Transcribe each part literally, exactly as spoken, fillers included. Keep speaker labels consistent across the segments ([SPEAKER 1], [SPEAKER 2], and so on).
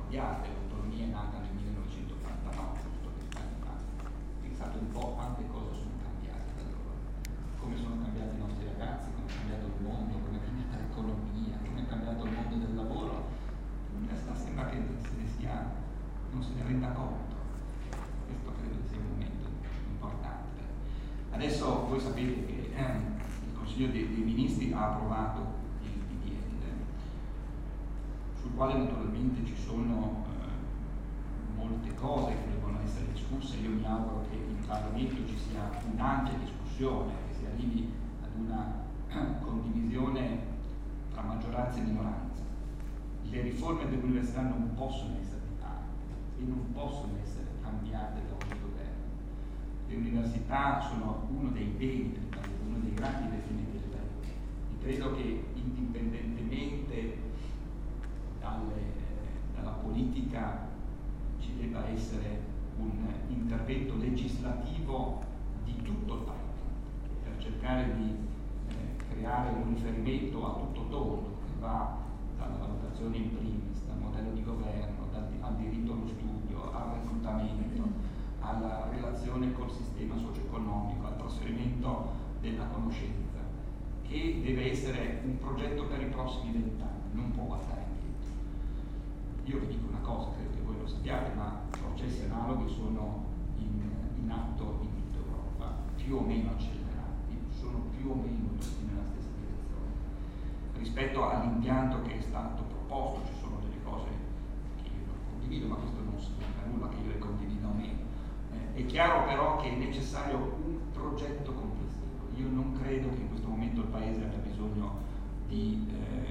[SPEAKER 1] cambiate, l'autonomia è nata nel millenovecentottantanove, giusto vent'anni fa. Pensate un po' quante cose sono cambiate da allora, come sono cambiati i nostri ragazzi, come è cambiato il mondo, come è cambiata l'economia, come è cambiato il mondo del lavoro. L'università sembra che se ne sia, non se ne renda conto. Questo credo sia un momento importante. Adesso voi sapete che eh, il Consiglio dei, dei Ministri ha approvato il D D L, sul quale naturalmente ci sono eh, molte cose che devono essere discusse. Io mi auguro che in Parlamento ci sia un'ampia discussione, che si arrivi ad una eh, condivisione tra maggioranza e minoranza. Le riforme dell'università non possono essere di parte e non possono essere cambiate da ogni governo. Le università sono uno dei beni del paese, uno dei grandi investimenti del paese. E credo che indipendentemente dalle, dalla politica ci debba essere un intervento legislativo di tutto il paese per cercare di eh, creare un riferimento a tutto tondo che va dalla valutazione in primis, dal modello di governo, dal, al diritto allo studio, al reclutamento, alla relazione col sistema socio-economico, al trasferimento della conoscenza, che deve essere un progetto per i prossimi vent'anni, non può guardare indietro. Io vi dico una cosa, credo che voi lo sappiate, ma processi analoghi sono in, in atto in tutta Europa, più o meno accelerati, sono più o meno tutti nella stessa direzione. Rispetto all'impianto che è stato proposto ci sono delle cose che io non condivido, ma questo non significa nulla che io le condivida o meno. Eh, è chiaro però che è necessario un progetto complessivo. Io non credo che in questo momento il Paese abbia bisogno di eh,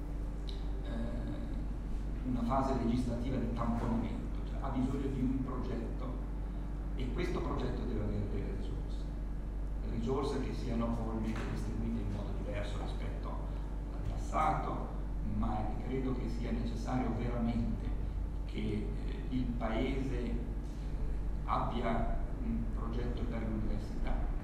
[SPEAKER 1] eh, una fase legislativa di tamponamento, cioè ha bisogno di un progetto e questo progetto deve avere delle risorse, risorse che siano probabilmente distribuite in modo diverso rispetto al passato, ma credo che sia necessario veramente che eh, il Paese eh, abbia un progetto per l'università